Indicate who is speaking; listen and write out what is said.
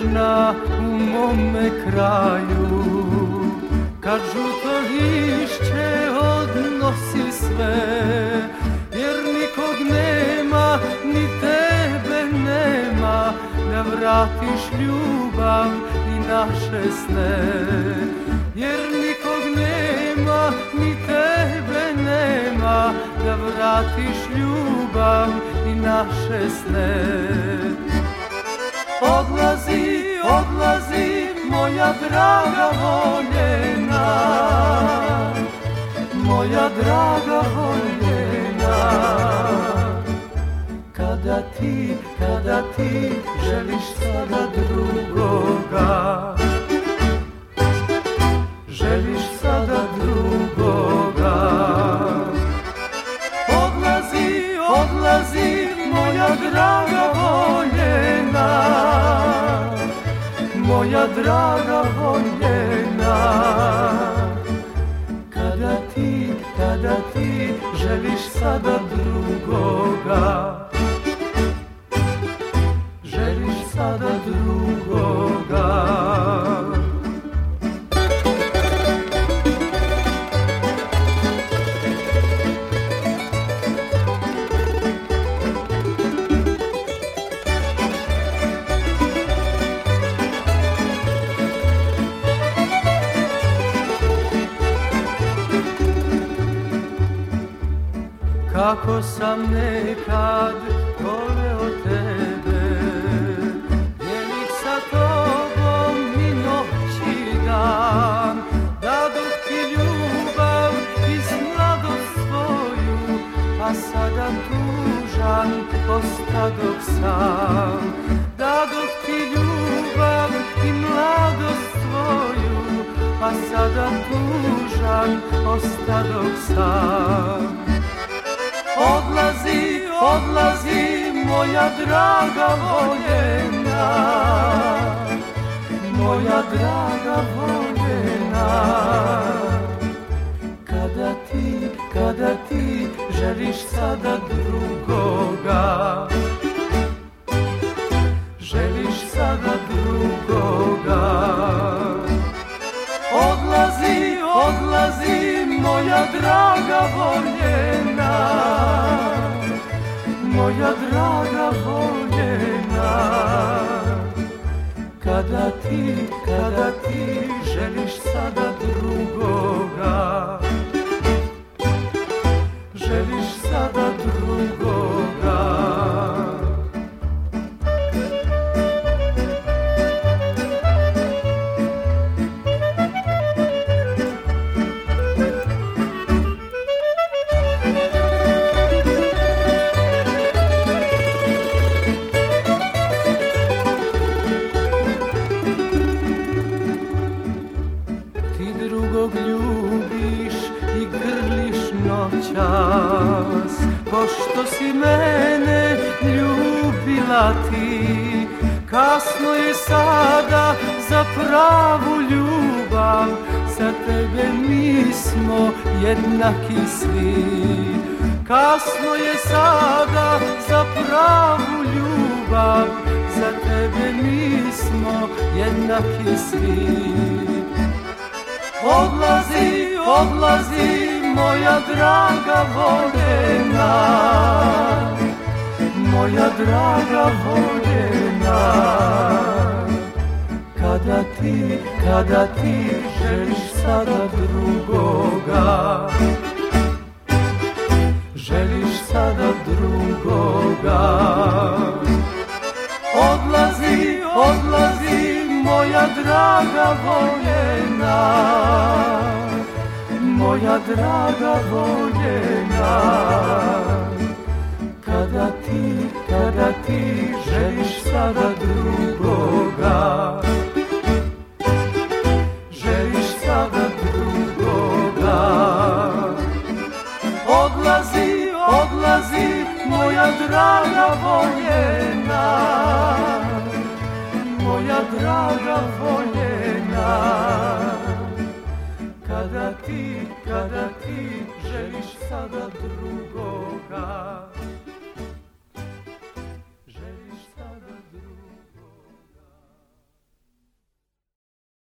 Speaker 1: vjerna u mome kraju, kad žuto lišće odnosi sve, jer nikog nema, ni tebe nema, da vratiš ljubav i naše sne. Jer nikog nema, ni tebe nema, da vratiš ljubav i naše sne. Odlazi, odlazi, moja draga voljena, moja draga voljena. Kada ti želiš sada drugoga, želiš sada drugoga. Odlazi, odlazi, moja draga voljena, moja draga voljena. Kada ti želiš sada drugoga, želiš sada drugoga. Kako sam nekad voleo tebe, dijelit sa tobom i noć i dan, dadoh ti ljubav iz mladost svoju, a sada tužan ostadoh sam. Dadoh ti ljubav i mladost svoju, a sada tužan ostadoh sam. Odlazi, odlazi, moja draga voljena, moja draga voljena. Kada ti želiš sada drugoga, želiš sada drugoga. Odlazi, odlazi, moja draga voljena, moja draga voljena. Kada ti želiš sada drugoga, želiš sada drugoga. Ljubiš i grliš noćas, pošto si mene ljubila ti. Kasno je sada za pravu ljubav, za tebe mi smo jednaki svi. Kasno je sada za pravu ljubav, za tebe mi smo jednaki svi. Odlazi, odlazi, moja draga voljena, moja draga voljena. Kada ti želiš sada drugoga, želiš sada drugoga. Odlazi, odlazi, moja draga voljena, moja draga voljena. Kada ti želiš sada drugoga, želiš sada drugoga. Odlazi, odlazi, moja draga voljena, moja draga voljena. Kada ti želiš sada drugoga,